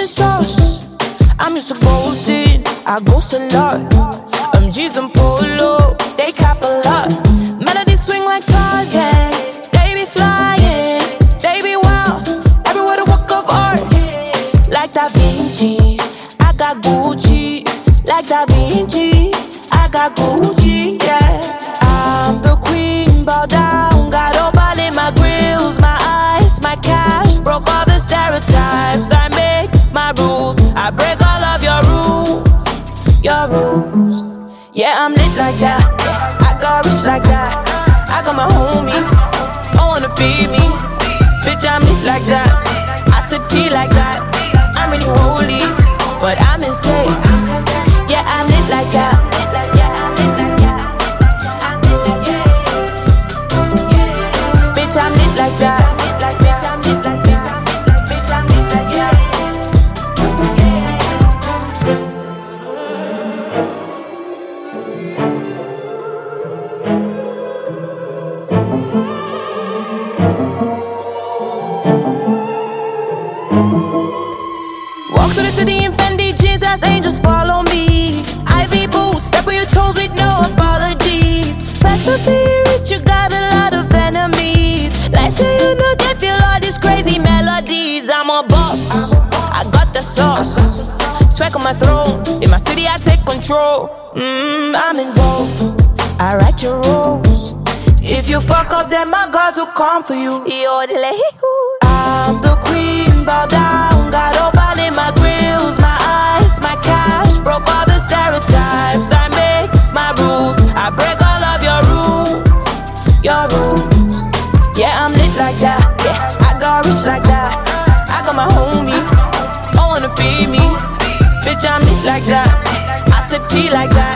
sauce. I'm used to boasting, I boast a lot. G's and polo, they cap a lot. Melodies swing like Tarzan, they be flying, they be wild. Everywhere the work of art, like Da Vinci, I got Gucci. Like Da Vinci, I got Gucci, yeah. I'm the queen, bow down, got opal in my grills, my eyes, my cash, broke all the stereotypes. I make my rules, I break all of your rules. Yeah, I'm lit like that, I got rich like that, I got my homies, I wanna be me. Bitch, I'm lit like that, I sip tea like that. I'm really holy, but I'm insane. Yeah, I'm lit like that. Bitch, I'm lit like that. Walk to the city in Fendi jeans, as angels follow me. Ivy boots, step on your toes with no apologies. Back to be rich, you got a lot of enemies. Like say you know they feel all these crazy melodies. I'm a boss, I got the sauce. Twerk on my throne, in my city I take control. I'm involved, I write your roles. If you fuck up, then my God will come for you. I'm the queen, bow down, got opal in my grills, my eyes, my cash, broke all the stereotypes. I make my rules, I break all of your rules. Yeah, I'm lit like that, yeah, I got rich like that, I got my homies, I wanna be me. Bitch, I'm lit like that, I sip tea like that.